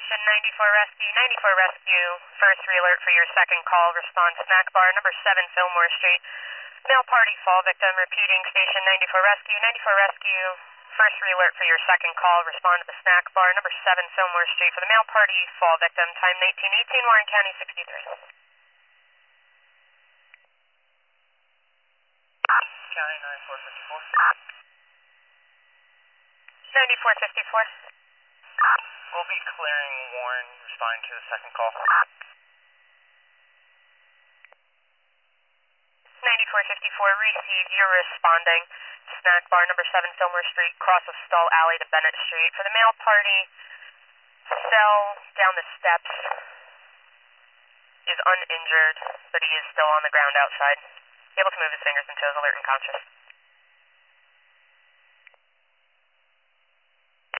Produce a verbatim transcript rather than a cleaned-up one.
Station ninety-four Rescue, ninety-four Rescue, first re-alert for your second call, respond snack bar, number seven Fillmore Street. Male party fall victim, repeating Station ninety-four Rescue, ninety-four Rescue, first re-alert for your second call, respond to the snack bar, number seven Fillmore Street for the male party fall victim, time nineteen eighteen, Warren County sixty-three. County ninety-four fifty-four. ninety-four fifty-four. We'll be clearing Warren, responding to the second call. ninety-four fifty-four, received, you're responding. Snack bar, number seven Fillmore Street, cross of Stull Alley to Bennett Street. For the male party, fell down the steps, is uninjured, but he is still on the ground outside. Able to move his fingers and toes, alert and conscious.